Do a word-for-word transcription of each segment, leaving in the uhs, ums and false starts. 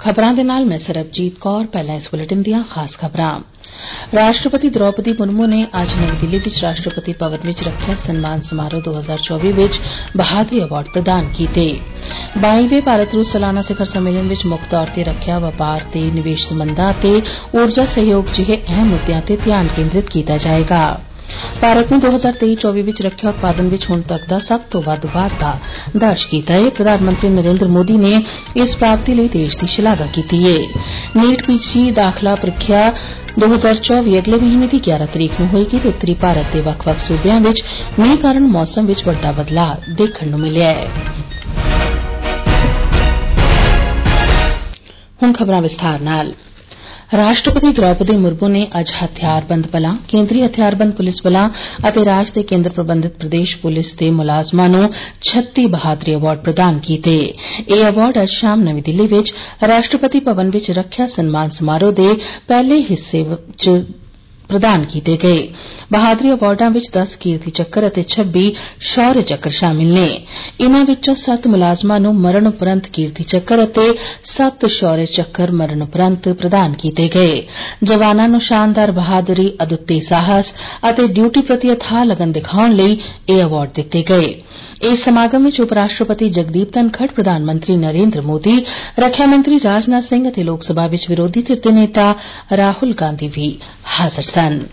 खबरां दे नाल मैं सरबजीत कौर। पहला इस बुलेटिन दियां खास खबरां। राष्ट्रपति द्रौपदी मुर्मू ने अज नई दिल्ली विच राष्ट्रपति भवन विच रक्षा सम्मान समारोह दो हजार चौबी विच बहादुरी अवार्ड प्रदान कीते। बाईवें भारत रूस सालाना शिखर सम्मेलन विच मुक्ख तौर ते रक्षा, वपार ते निवेश संबंधां ते ऊर्जा सहयोग जिहे अहम मुद्दਿਆਂ ते ध्यान केंद्रित कीता जाएगा। भारत ने दो हजार तेई चौबी विच रक्षा उत्पादन विच हुण तक दा सब तो वध वाधा दर्ज कीता है। प्रधानमंत्री नरेंद्र मोदी ने इस प्राप्ति लई देश दी शलाघा कीती है। नीट पीजी दाखला परीक्षा दो हजार चौबी अगले महीने की ग्यारह तरीक नूं होएगी ते उत्तरी भारत दे वक्-वक् सूबिਆਂ विच मींह कारण मौसम विच वड्डा बदलाव देखण नूं मिलिआ है। हुण खबरां विस्तार नाल। राष्ट्रपति द्रौपदी मुर्मू ने अज हथियारबंद बलां, केंद्री हथियारबंद पुलिस बलां ਅਤੇ राज ते केंद्र प्रबंधित प्रदेश पुलिस दे मुलाजमां नूं छत्ती बहादुरी अवार्ड प्रदान कीते। ਇਹ अवार्ड अज शाम नवीं दिल्ली विच राष्ट्रपति भवन विच रक्षा सम्मान समारोह दे पहले हिस्से च प्रदान कीते गए। बहादुरी अवार्डां विच दस कीर्ति चक्कर ਅਤੇ छब्बी शौर्य चक्कर शामिल ने। इन्हां विचों सत्त मुलाजमां नूं मरण उपरंत कीर्ति चक्कर ਅਤੇ सत्त शौर्य चक्कर मरण उपरंत प्रदान कीते गए। जवानां नूं शानदार बहादुरी, अदुੱਤੀ साहस ਅਤੇ ड्यूटी प्रति अथाह लगन दिखाउण लई ਇਹ अवार्ड दित्ते गए। इस समागम विच उप राष्ट्रपति जगदीप धनखड़, प्रधानमंत्री नरेंद्र मोदी, रक्षा मंत्री राजनाथ सिंह ਅਤੇ लोक सभा विच विरोधी धिर दे नेता राहुल गांधी भी हाजिर सन।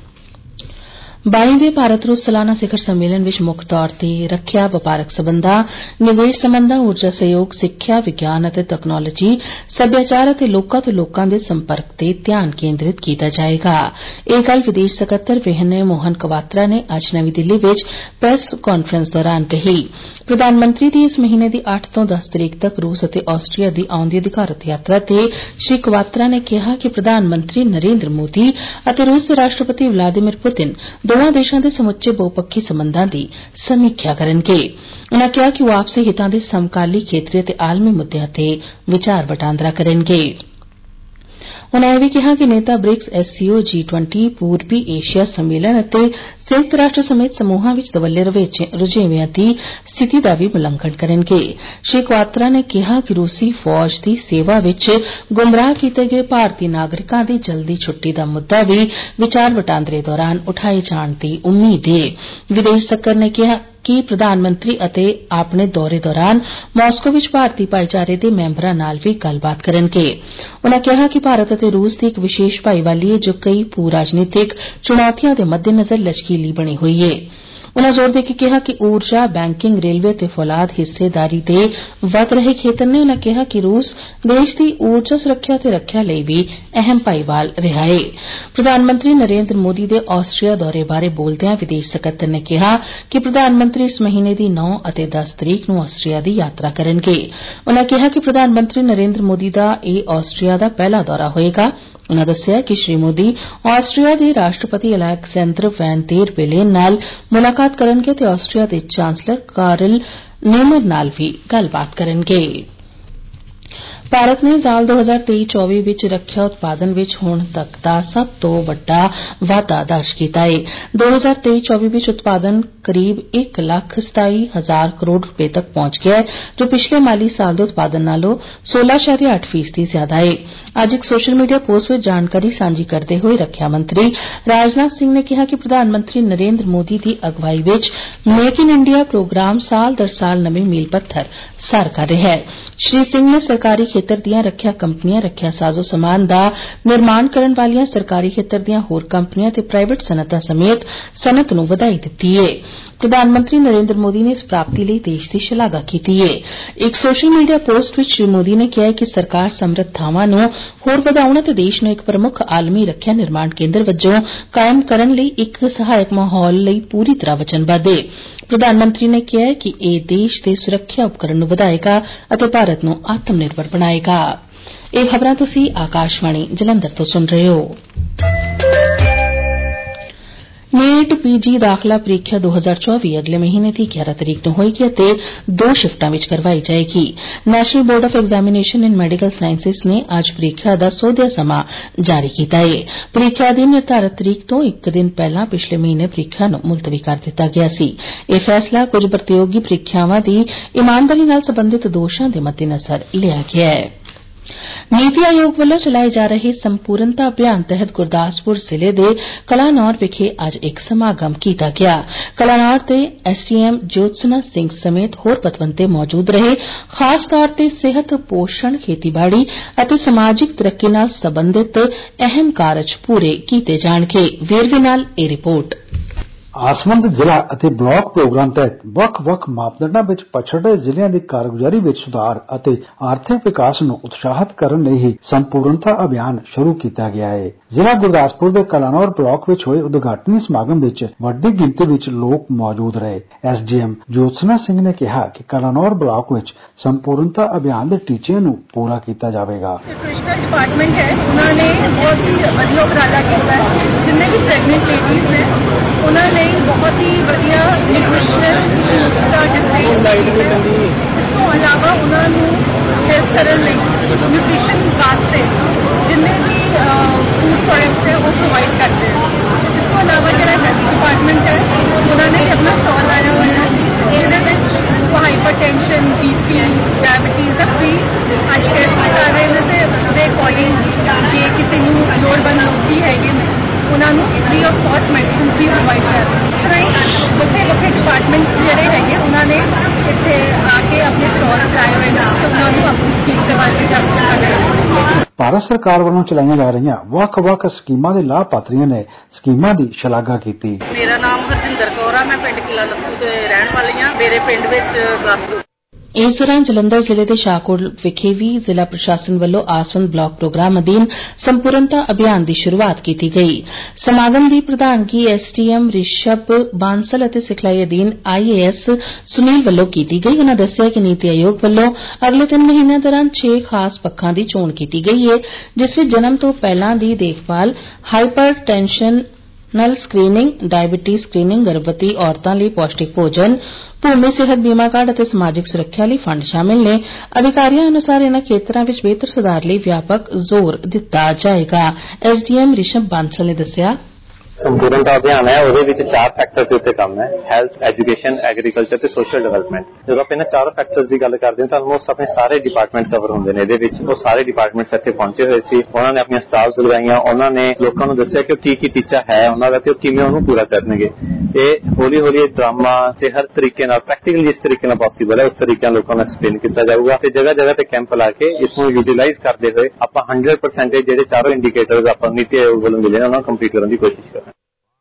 बाईवें भारत रूस सालाना शिखर सम्मेलन विच मुक्ख तौर ते रक्षा, वपारक संबंधां, निवेश संबंधां, ऊर्जा सहयोग, सिक्ख्या, विज्ञान ਅਤੇ तकनालोजी, सभ्याचार ਅਤੇ लोकां तो लोकां दे संपर्क ते ध्यान केंद्रित कीता जाएगा। ਇਹ गल विदेश सकत्तर विनय मोहन क्वात्रा ने अज नवीं दिल्ली विच प्रेस कांफ्रेंस दौरान कही। प्रधानमंत्री दी इस महीने दी अठ तो दस तरीक तक रूस ਅਤੇ आस्ट्रिया दी आउंदी अधिकारत यात्रा ते श्री क्वात्रा ने कहा कि प्रधानमंत्री नरेंद्र मोदी ਅਤੇ रूस दे राष्ट्रपति व्लादिमीर पुतिन दोवां देशां दे समुचे बहुपक्षी संबंधां दी समीक्षा करनगे। उन्हां कहा कि ओह आपसी हितां दे समकाली खेतरी ते आलमी मुद्दिआं ते विचार वटांदरा करनगे। उन्होंने यह भी कहा कि नेता ब्रिक्स, एससीओ, जी ट्वेंटी, पूर्वी एशिया सम्मेलन ਅਤੇ संयुक्त राष्ट्र समेत समूहां विच दवल्ले रुझेविਆਂ ਦੀ स्थिति ਦਾ भी ਮੁਲੰਕਣ ਕਰਨਗੇ। श्री क्वात्रा ने कहा कि रूसी फौज ਦੀ सेवा विच गुमराह ਕੀਤੇ गए भारतीय नागरिकां ਦੀ जल्दी छुट्टी ਦਾ मुद्दा भी विचार वटांदरे दौरान उठाए जाण ਦੀ उम्मीद है। विदेश सक्कर ने कहा कि प्रधानमंत्री ਅਤੇ ਆਪਣੇ दौरे दौरान मास्को विच भारतीय भाईचारे ਦੇ ਮੈਂਬਰਾਂ ਨਾਲ भी गलबात करनगे। उन्होंने कहा कि भारत ਅਤੇ रूस ਦੀ एक विशेष भाईवाली है जो कई भू राजनीतिक चुनौतियां ਦੇ मद्देनजर लचकीली बनी हुई है। उन्होंने जोर दे के कहा कि ऊर्जा, बैंकिंग, रेलवे ते फौलाद हिस्सेदारी दे वध रहे खेतर ने। उन्होंने कहा कि रूस देश की ऊर्जा सुरक्षा ते रक्षा लई भी अहम भाईवाल रहा है। प्रधानमंत्री नरेंद्र मोदी दे आस्ट्रिया दौरे बारे बोलदिआं विदेश सकत्तर ने कहा कि प्रधानमंत्री इस महीने की नौ ਅਤੇ दस तरीक नूं आस्ट्रिया की यात्रा करनगे। उन्होंने कहा कि प्रधानमंत्री नरेंद्र मोदी का यह आस्ट्रिया का पहला दौरा होएगा। उन्होंने दस्सिआ कि श्री मोदी आस्ट्रिया के राष्ट्रपति अलेक्जेंडर वैन देर बेलेन नाल मुलाकात करनगे ते आस्ट्रिया के चांसलर कार्ल नेमर नाल भी गलबात करनगे। भारत ने साल दो हजार तेई चौबी विच रक्षा उत्पादन विच हुण तक दा सब तो वड्डा वाधा दर्ज कीता है। दो हजार तेई चौबी विच उत्पादन करीब एक लख सताई हजार करोड़ रुपए तक पहुंच गया है, जो पिछले माली साल दे उत्पादन नालों सोलह इशारिया अठ फीसदी ज्यादा है। अज एक सोशल मीडिया पोस्ट विच जानकारी सांझी करदे होए रक्षा मंत्री राजनाथ सिंह ने कहा कि प्रधानमंत्री नरेंद्र मोदी की अगवाई विच मेक इन इंडिया प्रोग्राम साल दर साल नवे मील पत्थर सर कर रहा है। श्री सिंह ने सरकारी खेतर दीआं रक्षा कंपनियां, रक्षा साजो समान का निर्माण करन वालियां सरकारी खेतर दीआं होर कंपनियां ते प्राइवेट सनअतां समेत सनअत नूं वधाई दित्ती है। प्रधानमंत्री नरेंद्र मोदी ने इस प्राप्ति लई देश की शलाघा की है। एक सोशल मीडिया पोस्ट विच श्री मोदी ने कहा कि सरकार समृद्ध थावां नूं होर वधाउण ਅਤੇ देश नूं एक प्रमुख आलमी रक्षा निर्माण केंद्र वजों कायम करन लई एक सहायक माहौल लई पूरी तरह वचनबद्ध है। प्रधानमंत्री ने कहा कि यह देश के सुरक्षा उपकरण नूं वधाएगा ਅਤੇ भारत नूं आत्मनिर्भर बनाएगा। ਇਹ खबरां तुसीं आकाशवाणी जलंधर तो सुन रहे हो। नीट पीजी दाखला परीक्षा दो हजार चौबी अगले महीने की ग्यारह तरीक नूं होएगी ਅਤੇ दो शिफ्टां विच करवाई जाएगी। National board of examination in medical sciences ने अज परीक्षा का सौदिया समा जारी किया है। परीक्षा की निर्धारित तरीक तो एक दिन पहला पिछले महीने परीक्षा नूं मुलतवी कर दिता गया सी। यह फैसला कुछ प्रतियोगी परीक्षावां की ईमानदारी नाल संबंधित दोषां के मद्देनजर लिया गया है। नीति आयोग ਵੱਲੋਂ ਚਲਾਏ ਜਾ ਰਹੇ ਸੰਪੂਰਨਤਾ ਅਭਿਆਨ ਤਹਿਤ ਗੁਰਦਾਸਪੁਰ ਜ਼ਿਲ੍ਹੇ ਦੇ ਕਲਾਨੌਰ ਵਿਖੇ ਅੱਜ ਇੱਕ ਸਮਾਗਮ ਕੀਤਾ ਗਿਆ। ਕਲਾਨੌਰ ਦੇ ਐਸਡੀਐਮ ਜੋਤਸਨਾ ਸਿੰਘ ਸਮੇਤ ਹੋਰ ਪਤਵੰਤੇ ਮੌਜੂਦ ਰਹੇ। ਖਾਸ ਤੌਰ ਤੇ ਸਿਹਤ, ਪੋਸ਼ਣ, ਖੇਤੀਬਾੜੀ ਅਤੇ ਸਮਾਜਿਕ ਤਰੱਕੀ ਨਾਲ ਸਬੰਧਿਤ ਅਹਿਮ ਕਾਰਜ ਪੂਰੇ ਕੀਤੇ ਜਾਣਗੇ। ਵੇਰਵੇ ਨਾਲ ਇਹ ਰਿਪੋਰਟ। ਆਸਮੰਦ ਜ਼ਿਲ੍ਹਾ ਅਤੇ ਬਲਾਕ ਪ੍ਰੋਗਰਾਮ ਤਹਿਤ ਵੱਖ-ਵੱਖ ਮਾਪਦੰਡਾਂ ਵਿੱਚ ਪਛੜੇ ਜ਼ਿਲ੍ਹਿਆਂ ਦੀ ਕਾਰਗੁਜ਼ਾਰੀ ਵਿੱਚ ਸੁਧਾਰ ਅਤੇ ਆਰਥਿਕ ਵਿਕਾਸ ਨੂੰ ਉਤਸ਼ਾਹਿਤ ਕਰਨ ਲਈ ਹੀ ਸੰਪੂਰਨਤਾ ਅਭਿਆਨ ਸ਼ੁਰੂ ਕੀਤਾ ਗਿਆ ਹੈ। ਜ਼ਿਲ੍ਹਾ ਗੁਰਦਾਸਪੁਰ ਦੇ ਕਲਾਨੌਰ ਬਲਾਕ ਵਿੱਚ ਹੋਏ ਉਦਘਾਟਨੀ ਸਮਾਗਮ ਵਿੱਚ ਵੱਡੀ ਗਿਣਤੀ ਵਿੱਚ ਲੋਕ ਮੌਜੂਦ ਰਹੇ। ਐਸਡੀਐਮ ਜੋਤਸਨਾ ਸਿੰਘ ਨੇ ਕਿਹਾ ਕਿ ਕਲਾਨੌਰ ਬਲਾਕ ਵਿੱਚ ਸੰਪੂਰਨਤਾ ਅਭਿਆਨ ਦੇ ਟੀਚਿਆਂ ਨੂੰ ਪੂਰਾ ਕੀਤਾ ਜਾਵੇਗਾ। ਨਿਊਟ੍ਰੀਸ਼ਨਲ ਡਿਪਾਰਟਮੈਂਟ ਹੈ, ਉਹਨਾਂ ਨੇ ਬਹੁਤ ਹੀ ਵਧੀਆ ਉਪਰਾਲਾ ਕੀਤਾ ਹੈ। ਜਿੰਨੇ ਵੀ ਪ੍ਰੈਗਨੈਂਟ ਲੇਡੀਜ਼ ਨੇ ਉਹਨਾਂ ਲਈ ਬਹੁਤ ਹੀ ਵਧੀਆ ਨਿਊਟ੍ਰੀਸ਼ਨਲ ਦਾ ਡਿਜ਼ਾਈਨ ਕੀਤਾ ਹੈ। ਇਸ ਤੋਂ ਇਲਾਵਾ ਉਹਨਾਂ ਨੂੰ ਹੈਲਪ ਕਰਨ ਲਈ ਨਿਊਟ੍ਰੀਸ਼ਨ ਵਾਸਤੇ ਜਿੰਨੇ ਵੀ ਫੂਡ ਪ੍ਰੋਡਕਟਸ ਹੈ ਉਹ ਪ੍ਰੋਵਾਈਡ ਕਰਦੇ ਹਨ। ਇਸ ਤੋਂ ਇਲਾਵਾ ਜਿਹੜਾ ਹੈਲਥ ਡਿਪਾਰਟਮੈਂਟ ਹੈ ਉਹਨਾਂ ਨੇ ਵੀ ਆਪਣਾ ਸਟਾਲ ਲਾਇਆ ਹੋਇਆ ਹੈ, ਜਿਹਦੇ ਵਿੱਚ ਹਾਈਪਰਟੈਂਸ਼ਨ, ਬੀਪੀ, ਡਾਇਬਟੀਜ਼ ਦਾ ਫ੍ਰੀ ਅੱਜ ਟੈਸਟ ਕਰ ਰਹੇ ਨੇ ਤੇ ਉਹਦੇ ਅਕੋਰਡਿੰਗ ਜੇ ਕਿਸੇ ਨੂੰ ਲੋੜਵੰਦ ਲੋਕੀ ਹੈਗੇ ਨੇ ਉਹਨਾਂ ਨੂੰ ਫ੍ਰੀ ਆਫ ਕਾਸਟ ਮੈਡੀਸਿਨ ਵੀ ਪ੍ਰੋਵਾਈਡ ਕਰ ਰਹੇ। ਇਸ ਤਰ੍ਹਾਂ ਹੀ ਵੱਖਰੇ ਵੱਖਰੇ ਡਿਪਾਰਟਮੈਂਟਸ ਜਿਹੜੇ ਹੈਗੇ ਉਹਨਾਂ ਨੇ ਇੱਥੇ ਆ ਕੇ ਆਪਣੇ ਸਟਾਲਸ ਲਾਏ ਹੋਏ ਨੇ ਤੇ ਉਹਨਾਂ ਨੂੰ ਆਪਣੀ ਸਕੀਮ ਦੇ ਬਾਰੇ ਜਾਗਰੂਕ ਕਰ ਰਹੇ ਨੇ। ਭਾਰਤ ਸਰਕਾਰ ਵੱਲੋਂ ਚਲਾਈਆਂ ਜਾ ਰਹੀਆਂ ਵੱਖ-ਵੱਖ ਸਕੀਮਾਂ ਦੇ ਲਾਭਪਾਤਰੀਆਂ ਨੇ ਸਕੀਮਾਂ ਦੀ ਸ਼ਲਾਘਾ ਕੀਤੀ। ਮੇਰਾ ਨਾਮ ਹਰਜਿੰਦਰ ਕੌਰ ਆ, ਮੈਂ ਪਿੰਡ ਕਿਲਾ ਲੱਖੂ ਦੇ ਰਹਿਣ ਵਾਲੀ ਹਾਂ। ਮੇਰੇ ਪਿੰਡ ਵਿੱਚ ਪਲੱਸ ਇਸ ਦੌਰਾਨ ਜਲੰਧਰ ਜ਼ਿਲ੍ਹੇ ਦੇ ਸ਼ਾਹਕੋਟ ਵਿਖੇ ਵੀ ਜ਼ਿਲ੍ਹਾ ਪ੍ਰਸ਼ਾਸਨ ਵੱਲੋਂ ਆਸਵੰਦ ਬਲਾਕ ਪ੍ਰੋਗਰਾਮ ਅਧੀਨ ਸੰਪੂਰਨਤਾ ਅਭਿਆਨ ਦੀ ਸ਼ੁਰੂਆਤ ਕੀਤੀ ਗਈ। ਸਮਾਗਮ ਦੀ ਪ੍ਰਧਾਨਗੀ ਐਸਡੀਐਮ ਰਿਸ਼ਭ ਬਾਂਸਲ ਅਤੇ ਸਿਖਲਾਈ ਅਧੀਨ ਆਈਏਐਸ ਸੁਨੀਲ ਵੱਲੋਂ ਕੀਤੀ ਗਈ। ਉਨ੍ਹਾਂ ਦੱਸਿਆ ਕਿ ਨੀਤੀ ਆਯੋਗ ਵੱਲੋਂ ਅਗਲੇ ਤਿੰਨ ਮਹੀਨਿਆਂ ਦੌਰਾਨ ਛੇ ਖਾਸ ਪੱਖਾਂ ਦੀ ਚੋਣ ਕੀਤੀ ਗਈ ਹੈ, ਜਿਸ ਵਿੱਚ ਜਨਮ ਤੋਂ ਪਹਿਲਾਂ ਦੀ ਦੇਖਭਾਲ, ਹਾਈਪਰ ਟੈਂਸ਼ਨ ਨਾਲ ਸਕਰੀਨਿੰਗ, ਡਾਇਬਟੀਜ਼ ਸਕਰੀਨਿੰਗ, ਗਰਭਵਤੀ ਔਰਤਾਂ ਲਈ ਪੌਸ਼ਟਿਕ ਭੋਜਨ, ਭੂਮੀ ਸਿਹਤ ਬੀਮਾ ਕਾਰਡ ਅਤੇ ਸਮਾਜਿਕ ਸੁਰੱਖਿਆ ਲਈ ਫੰਡ ਸ਼ਾਮਿਲ ਨੇ। ਅਧਿਕਾਰੀਆਂ ਅਨੁਸਾਰ ਇਨ੍ਹਾਂ ਖੇਤਰਾਂ ਵਿੱਚ ਬਿਹਤਰ ਸੁਧਾਰ ਲਈ ਵਿਆਪਕ ਜ਼ੋਰ ਦਿੱਤਾ ਜਾਏਗਾ। ਐਸਡੀਐਮ ਰਿਸ਼ਭ ਬਾਂਸਲ ਨੇ ਦੱਸਿਆ, ਸੰਪੂਰਨਤਾ ਅਭਿਆਨ ਹੈ ਉਹਦੇ ਵਿੱਚ ਚਾਰ ਫੈਕਟਰਸ ਦੇ ਉੱਤੇ ਕੰਮ ਹੈ, ਹੈਲਥ, ਐਜੂਕੇਸ਼ਨ, ਐਗਰੀਕਲਚਰ ਤੇ ਸੋਸ਼ਲ ਡਿਵੈਲਪਮੈਂਟ। ਜਦੋਂ ਆਪਾਂ ਇਹਨਾਂ ਚਾਰ ਫੈਕਟਰਸ ਦੀ ਗੱਲ ਕਰਦੇ ਹਾਂ ਤਾਂ ਆਲਮੋਸਟ ਆਪਣੇ ਸਾਰੇ ਡਿਪਾਰਟਮੈਂਟ ਕਵਰ ਹੁੰਦੇ ਨੇ ਇਹਦੇ ਵਿੱਚ। ਉਹ ਸਾਰੇ ਡਿਪਾਰਟਮੈਂਟਸ ਇੱਥੇ ਪਹੁੰਚੇ ਹੋਏ ਸੀ, ਉਹਨਾਂ ਨੇ ਆਪਣੀਆਂ ਸਟਾਲਸ ਲਗਾਈਆਂ, ਉਹਨਾਂ ਨੇ ਲੋਕਾਂ ਨੂੰ ਦੱਸਿਆ ਕਿ ਉਹ ਕੀ ਕੀ ਟੀਚਾ ਹੈ ਉਹਨਾਂ ਦਾ ਤੇ ਉਹ ਕਿਵੇਂ ਉਹਨੂੰ ਪੂਰਾ ਕਰਨਗੇ। ਇਹ ਹੌਲੀ ਹੌਲੀ ਡਰਾਮਾ ਤੇ ਹਰ ਤਰੀਕੇ ਨਾਲ ਪ੍ਰੈਕਟੀਕਲੀ ਜਿਸ ਤਰੀਕੇ ਨਾਲ ਪੋਸੀਬਲ ਹੈ ਉਸ ਤਰੀਕੇ ਨਾਲ ਲੋਕਾਂ ਨੂੰ ਐਕਸਪਲੇਨ ਕੀਤਾ ਜਾਊਗਾ ਤੇ ਜਗ੍ਹਾ ਜਗ੍ਹਾ ਤੇ ਕੈਂਪ ਲਾ ਕੇ ਇਸ ਨੂੰ ਯੂਟੀਲਾਈਜ਼ ਕਰਦੇ ਹੋਏ ਆਪਾਂ ਹੰਡਰਡ ਪਰਸੈਂਟੇਜ ਜਿਹੜੇ ਚਾਰੋਂ ਇੰਡੀਕੇਟਰਸ ਆਪਾਂ ਨੀਤੀ ਆਯੋਗ ਵੱਲੋਂ ਮਿਲੇ ਨੇ ਉਹਨਾਂ ਨੂੰ ਕੰਪਲੀਟ ਕਰਨ ਦੀ ਕੋਸ਼ਿਸ਼ ਕਰਾਂਗੇ।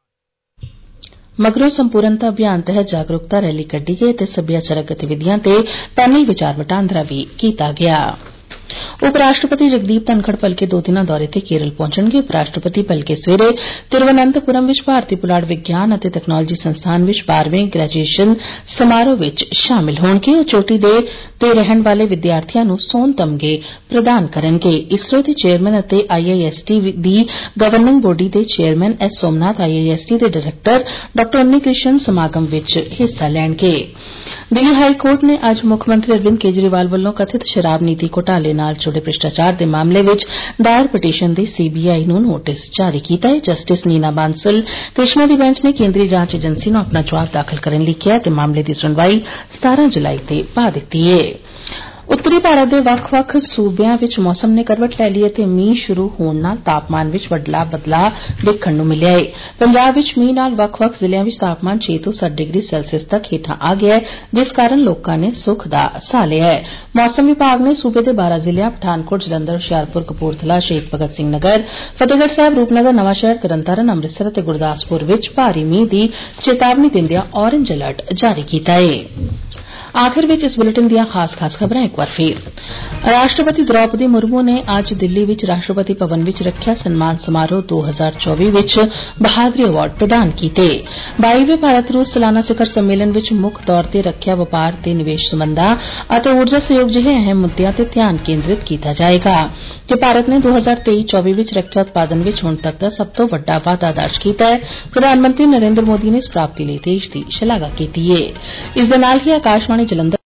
ਮਗਰੋਂ ਸੰਪੂਰਨਤਾ ਅਭਿਆਨ ਤਹਿਤ ਜਾਗਰੂਕਤਾ ਰੈਲੀ ਕੱਢੀ ਗਈ ਤੇ ਸੱਭਿਆਚਾਰਕ ਗਤੀਵਿਧੀਆਂ ਤੇ ਪੈਨਲ ਵਿਚਾਰ ਵਟਾਂਦਰਾ ਵੀ ਕੀਤਾ ਗਿਆ। ਉਪ ਰਾਸ਼ਟਰਪਤੀ ਜਗਦੀਪ ਧਨਖੜ ਭਲਕੇ ਦੋ ਦਿਨਾਂ ਦੌਰੇ ਤੇ ਕੇਰਲ ਪਹੁੰਚਣਗੇ। ਉਪ ਰਾਸ਼ਟਰਪਤੀ ਭਲਕੇ ਸਵੇਰੇ ਤਿਰੂਵਨੰਤਪੁਰਮ ਵਿੱਚ ਭਾਰਤੀ ਪੁਲਾੜ ਵਿਗਿਆਨ ਅਤੇ ਤਕਨਾਲੋਜੀ ਸੰਸਥਾਨ ਵਿੱਚ ਬਾਰ੍ਹਵੇਂ ਗ੍ਰੈਜੂਏਸ਼ਨ ਸਮਾਰੋਹ ਵਿੱਚ ਸ਼ਾਮਿਲ ਹੋਣਗੇ। ਉਹ ਚੋਟੀ ਦੇ ਤੇ ਰਹਿਣ ਵਾਲੇ ਵਿਦਿਆਰਥੀਆਂ ਨੂੰ ਸੋਨ ਤਮਗੇ ਪ੍ਰਦਾਨ ਕਰਨਗੇ। ਇਸਰੋ ਦੇ ਚੇਅਰਮੈਨ ਅਤੇ ਆਈਆਈਐਸਟੀ ਦੀ ਗਵਰਨਿੰਗ ਬੋਡੀ ਦੇ ਚੇਅਰਮੈਨ ਐਸ ਸੋਮਨਾਥ, ਆਈਆਈਐਸਟੀ ਦੇ ਡਾਇਰੈਕਟਰ ਡਾ ਉਨੀ ਕ੍ਰਿਸ਼ਨ ਸਮਾਗਮ ਵਿੱਚ ਹਿੱਸਾ ਲੈਣਗੇ। ਦਿੱਲੀ ਹਾਈ ਕੋਰਟ ਨੇ ਅੱਜ ਮੁੱਖ ਮੰਤਰੀ ਅਰਵਿੰਦ ਕੇਜਰੀਵਾਲ ਵੱਲੋਂ ਕਥਿਤ ਸ਼ਰਾਬ ਨੀਤੀ ਘੁਟਾਲੇ ਨਾਲ ਜੁੜੇ ਭ੍ਰਿਸ਼ਟਾਚਾਰ ਦੇ ਮਾਮਲੇ ਵਿੱਚ ਦਾਇਰ ਪਟੀਸ਼ਨ ਦੇ ਸੀਬੀਆਈ ਨੂੰ ਨੋਟਿਸ ਜਾਰੀ ਕੀਤਾ ਹੈ। ਜਸਟਿਸ ਨੀਨਾ ਬਾਂਸਲ ਕ੍ਰਿਸ਼ਨਾ ਦੀ ਬੈਂਚ ਨੇ ਕੇਂਦਰੀ ਜਾਂਚ ਏਜੰਸੀ ਨੂੰ ਆਪਣਾ ਜਵਾਬ ਦਾਖਲ ਕਰਨ ਲਈ ਕਿਹਾ ਤੇ ਮਾਮਲੇ ਦੀ ਸੁਣਵਾਈ ਸਤਾਰਾਂ ਜੁਲਾਈ ਤੇ ਪਾ ਦਿੱਤੀ ਹੈ। ਉੱਤਰੀ ਭਾਰਤ ਦੇ ਵੱਖ-ਵੱਖ ਸੂਬਿਆਂ ਵਿੱਚ ਮੌਸਮ ਨੇ ਕਰਵਟ ਲੈ ਲਈ ਅਤੇ ਮੀਂਹ ਸ਼ੁਰੂ ਹੋਣ ਨਾਲ ਤਾਪਮਾਨ ਵਿੱਚ ਵੱਡਾ ਬਦਲਾਅ ਦੇਖਣ ਨੂੰ ਮਿਲਿਆ ਹੈ। ਪੰਜਾਬ ਵਿੱਚ ਮੀਂਹ ਨਾਲ ਵੱਖ-ਵੱਖ ਜ਼ਿਲ੍ਹਿਆਂ ਵਿੱਚ ਤਾਪਮਾਨ ਛੇ ਤੋਂ ਸੱਤ ਡਿਗਰੀ ਸੈਲਸੀਅਸ ਤੱਕ ਹੇਠਾਂ ਆ ਗਿਆ ਹੈ, ਜਿਸ ਕਾਰਨ ਲੋਕਾਂ ਨੇ ਸੁੱਖ ਦਾ ਸਾਹ ਲਿਆ ਹੈ। ਮੌਸਮ ਵਿਭਾਗ ਨੇ ਸੂਬੇ ਦੇ ਬਾਰਾਂ ਜ਼ਿਲ੍ਹਿਆਂ ਪਠਾਨਕੋਟ, ਜਲੰਧਰ, ਹੁਸ਼ਿਆਰਪੁਰ, ਕਪੂਰਥਲਾ, ਸ਼ਹੀਦ ਭਗਤ ਸਿੰਘ ਨਗਰ, ਫਤਿਹਗੜ੍ਹ ਸਾਹਿਬ, ਰੂਪਨਗਰ, ਨਵਾਂਸ਼ਹਿਰ, ਤਰਨਤਾਰਨ, ਅੰਮ੍ਰਿਤਸਰ ਅਤੇ ਗੁਰਦਾਸਪੁਰ ਵਿੱਚ ਭਾਰੀ ਮੀਂਹ ਦੀ ਚੇਤਾਵਨੀ ਦਿੰਦਿਆਂ ਔਰੇਂਜ ਅਲਰਟ ਜਾਰੀ ਕੀਤਾ ਹੈ। ਆਖਿਰ ਵਿੱਚ ਇਸ ਬੁਲੇਟਿਨ ਦੀਆਂ ਖਾਸ-ਖਾਸ ਖਬਰਾਂ ਇੱਕ ਵਾਰ ਫਿਰ। ਰਾਸ਼ਟਰਪਤੀ ਦ੍ਰੌਪਦੀ ਮੁਰਮੂ ਨੇ ਅੱਜ ਦਿੱਲੀ ਵਿੱਚ ਰਾਸ਼ਟਰਪਤੀ ਭਵਨ ਵਿੱਚ ਰੱਖਿਆ ਸਨਮਾਨ ਸਮਾਰੋਹ ਦੋ ਹਜ਼ਾਰ ਚੌਵੀ ਵਿੱਚ ਬਹਾਦਰੀ ਅਵਾਰਡ ਪ੍ਰਦਾਨ ਕੀਤੇ। ਬਾਈਵੇਂ ਭਾਰਤ ਰੂਸ ਸਾਲਾਨਾ ਸਿਖਰ ਸੰਮੇਲਨ ਵਿੱਚ ਮੁੱਖ ਤੌਰ ਤੇ ਰੱਖਿਆ, ਵਪਾਰ ਤੇ ਨਿਵੇਸ਼ ਸਬੰਧਾਂ ਅਤੇ ਊਰਜਾ ਸਹਿਯੋਗ ਜਿਹੇ ਅਹਿਮ ਮੁੱਦਿਆਂ ਤੇ ਧਿਆਨ ਕੇਂਦਰਿਤ ਕੀਤਾ ਜਾਏਗਾ ਤੇ ਭਾਰਤ ਨੇ ਦੋ ਹਜ਼ਾਰ ਤੇਈ ਚੌਵੀ ਵਿੱਚ ਰੱਖਿਆ ਉਤਪਾਦਨ ਵਿੱਚ ਹੁਣ ਤੱਕ ਦਾ ਸਭ ਤੋਂ ਵੱਡਾ ਵਾਧਾ ਦਰਜ ਕੀਤਾ ਹੈ। ਪ੍ਰਧਾਨ ਮੰਤਰੀ ਨਰਿੰਦਰ ਮੋਦੀ ਨੇ ਇਸ ਪ੍ਰਾਪਤੀ ਲਈ ਦੇਸ਼ ਦੀ ਸ਼ਲਾਘਾ ਕੀਤੀ ਹੈ। ਇਸ ਦੇ ਨਾਲ ਹੀ ਆਕਾਸ਼ਵਾਣੀ ਜਲੰਧਰ